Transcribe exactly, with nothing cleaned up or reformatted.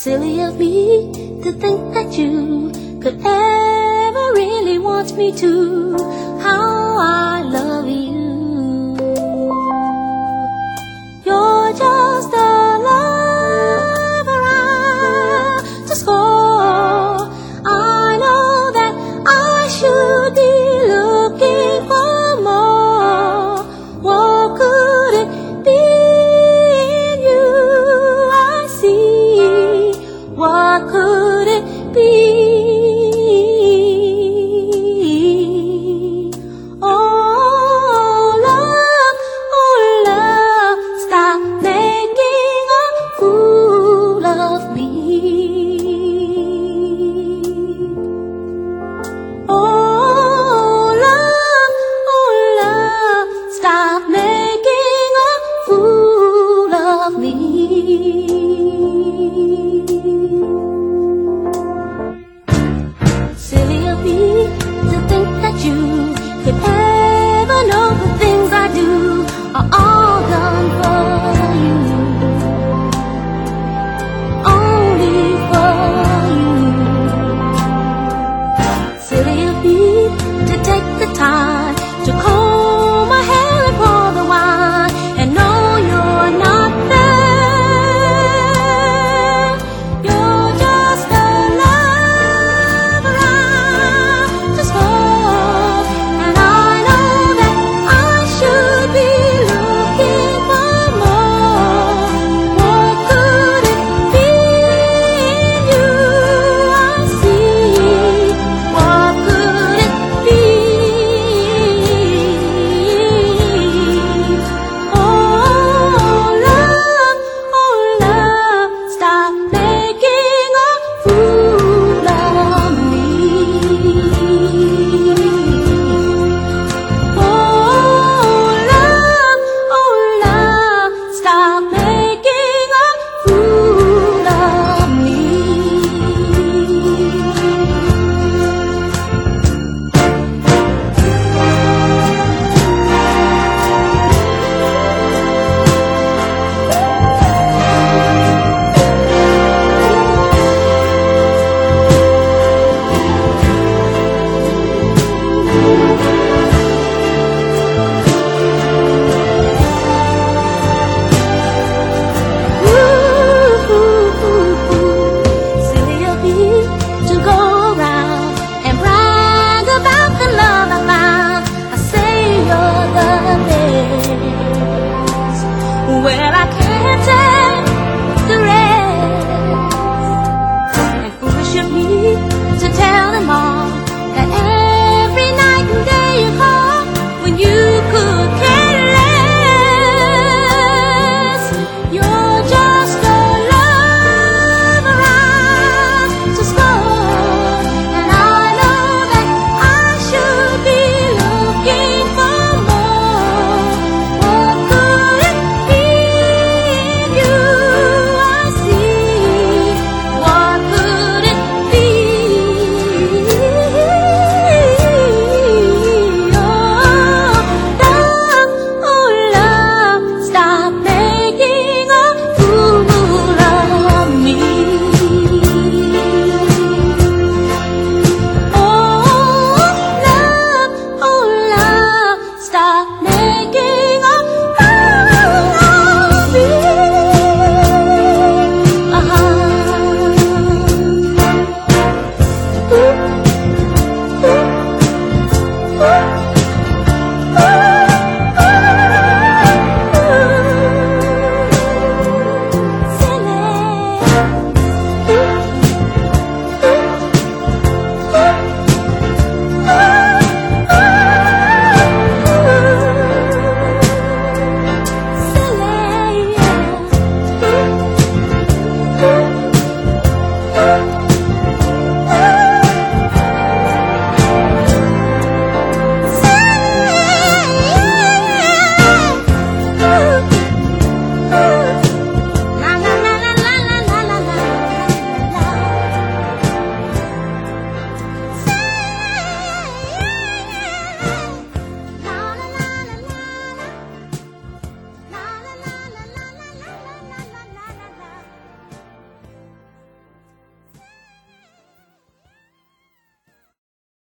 Silly of me to think that you could ever really want me to. How I love you. You're just a lover I just score. I know that I should be looking for more. What could it be in you I see? What could it be? Oh, love, oh, love, stop making a fool of me. Oh, love, oh, love, stop making a fool of me. Silly of me to think that you could ever know the things I do are all done for you, only for you. Silly of me to take the time to comb my hair and pour the wine and know you're not there. You're just a lover I just fall, and I know that I should be looking for more. What could it be in you I see? What could it be? Oh, love, oh, love, stop making a fool of me. Oh, love, oh, love, stop making a fool of me. Silly of me to go around and brag about the love I found. I say you're the best. Well,